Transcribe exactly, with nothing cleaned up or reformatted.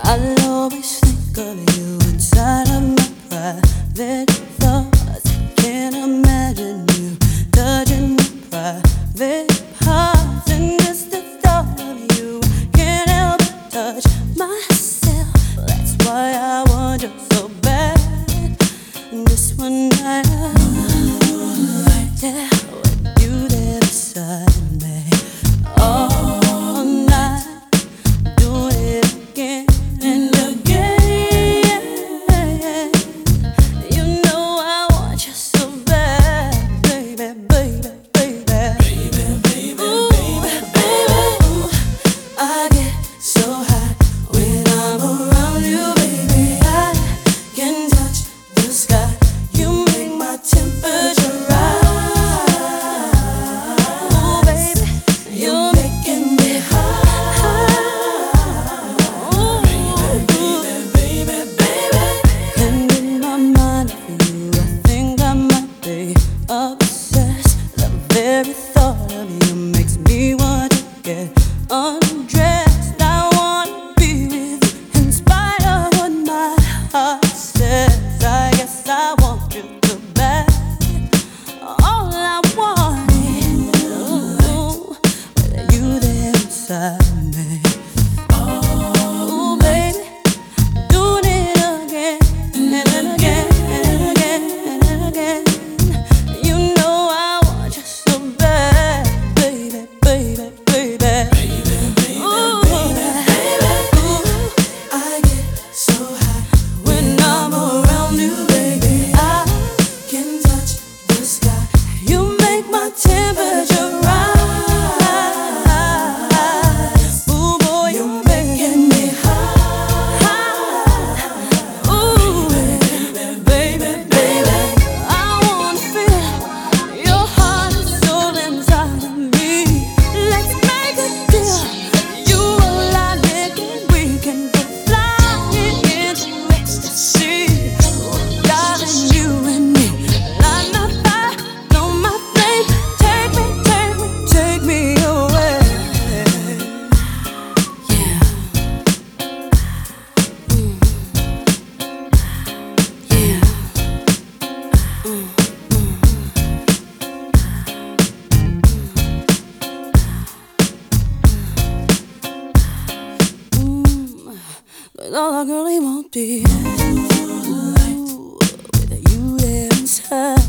I'll always think of you inside of my private thoughts. Can't imagine you touching my private parts. And just the thought of you, can't help but touch myself. That's why I want you so bad. And just one night, yeah, with you there beside me, all night, doing it again and again. You know I want you so bad, baby, baby, baby, baby, baby, ooh, baby, baby. I get so high when I'm around you, baby. I can touch the sky. You make my temperature rise. Oh, baby, you're making me high. Oh, baby, baby, baby. And in my mind of you, I think I might be obsessed. The very thought of you makes me want to get undressed. I wanna be with you in spite of what my heart says. I guess I want you so bad. All I want is ooh, with you there inside me. Oh, baby, doing it again and again and again and again. You know I want you so bad, baby, baby, baby. Ooh, ooh, I get so high when I'm around you, baby. I can touch the sky. You make my temperature rise. Ooh, boy, you're making me high. Ooh, baby, baby, baby. I wanna feel your heart and soul inside of me. Let's make a deal. You will I make it. We can go flying into ecstasy. Darling, you and me, light my fire, blow my flame. Take me, take me, take me away. Yeah. Mm. Yeah. Mm, mm, mm. But all I really want is ooh, with you there inside.